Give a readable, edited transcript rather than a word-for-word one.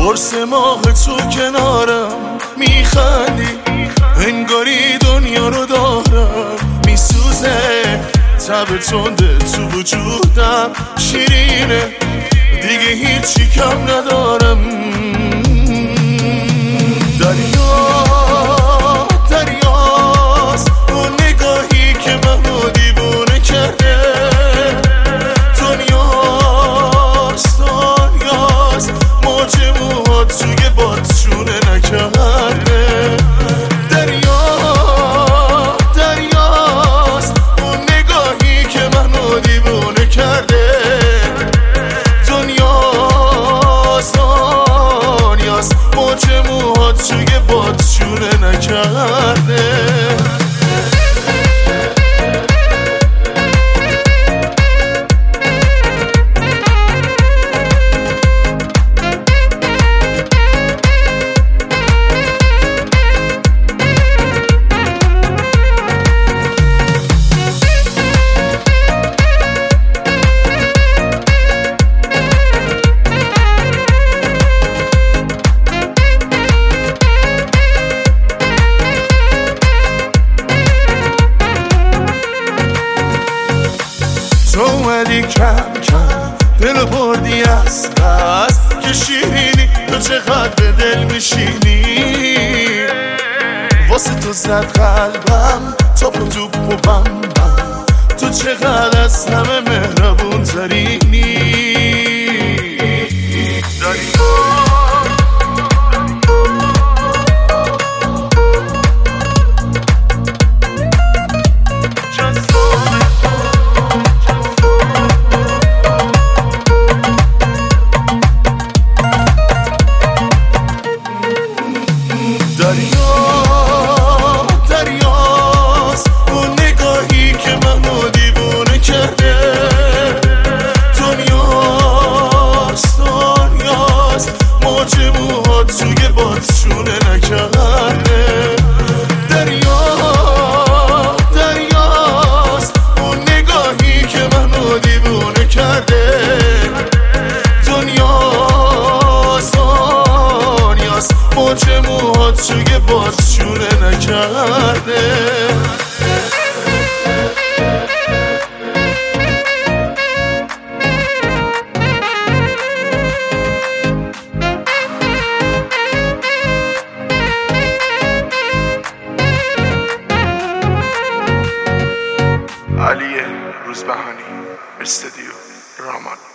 قرص ماه تو کنارم میخندی، انگاری دنیا رو دارم میسوزه. تب تنده تو وجودم شیرینه، دیگه هیچی کم ندارم. دریاست اون نگاهی که منو دیوونه کرده. دنیاست موج موهات توی بادشونه نکرده. دریاست اون نگاهی که منو دیوونه کرده. دنیاست موج موهات توی بادشونه نکرده. تو اومدی کم کم دل بردی از بس که شیرینی، تو چقدر به دل میشینی. واسه تو زد قلبم توپ و توپ و بم بم، تو چقدر از همه مهربون ترینی. دریاست اون نگاهی که منو دیوونه کرده. دنیاست موج موهات توی بادشونه نکرده. دریاست اون نگاهی که منو دیوونه کرده. دنیاست موج موهات توی بادشونه نکرده. علی روزبهانی، استودیو رامان.